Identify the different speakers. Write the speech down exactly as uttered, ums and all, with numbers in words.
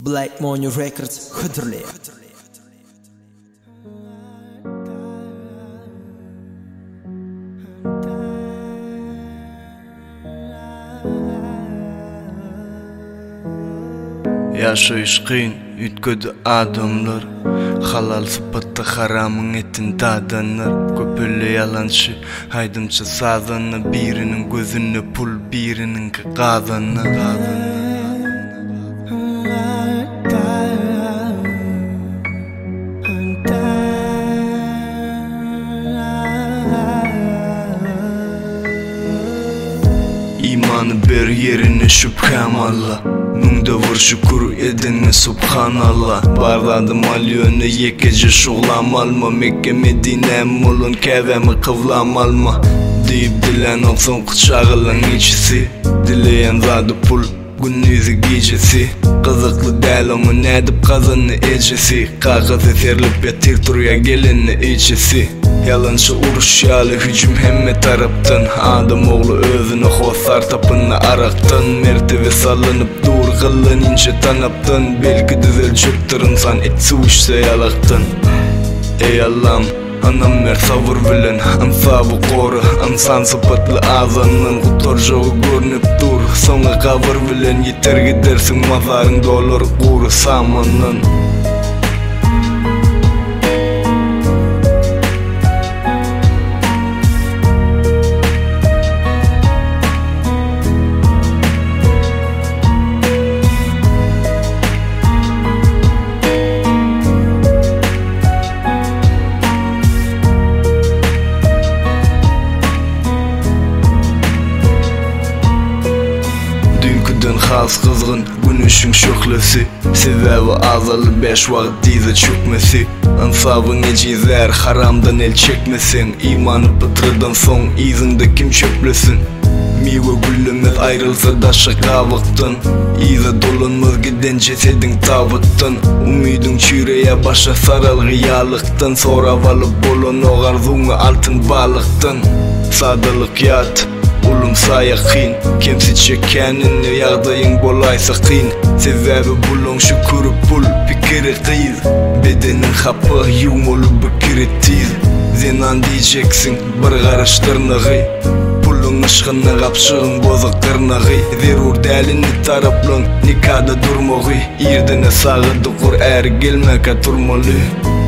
Speaker 1: Black Money Records Hıdırlı.
Speaker 2: Yaşayış kıyın, ütködü adamlar. Halal sıpatta haramın etin tadanlar. Köpüllü yalançı, haydımçı sazanı. Birinin gözüne pul, birinin kazanı. İmanı ber yerine şüphem Allah. Munda vur şükür edene subhanallah. Barladım al yöne yekece şuğlam alma. Mekke Medine mulun kevemi kıvlam alma. Deyip dilen olsun kıçağılan içisi. Dileyen zadı pul gündüzü gecesi. Kızıklı del ama ne edip kazanı ecesi. Kakız eserlip yatir turya geleni içesi. Yalançı uruş yalı hücum hemme taraptan. Adam oğlu özünü hosar tapını araktan. Mertebe sallanıp dur kılın ince tanaptan. Belki düzel çöktür insan et suçsa yalaktan. Ey Allah'ım anam mer savur bilen. Ansabı koru insan sıfatlı ağzından. Kutor joğu görünüp dur sonra kavur bilen. Yeter gidersin mazarın dolur kuru samanın. Has kızgın günüşün şöklesi. Sebebi azalı beş vakit dizi çökmesi. Ansabın ecizer haramdan el çekmesin. İmanı pıtırdan son izinde kim çöplesin. Mive güllemez ayrılsa da şaka vaktın. İze dolanmaz giden cesedin tavıttın. Umidin çüreye başa saral gıyalıktan. Sonra valıp bolon o arzunu altın balıktan. Sadalık yat ulum sayakın. Kimsi çekenini yağdayın bolaysa kıyın. Sebebi bulun şükürü pul fikiri kıyız. Bedenin hapı yumulu bükiri tiz. Zenan diyeceksin bir karış tırnağı. Pulun ışkını kapşığın bozuk tırnağı. Zerur delini taraplın nikada durmağı. İrdine sağıdı kur er gelmeka turmalı.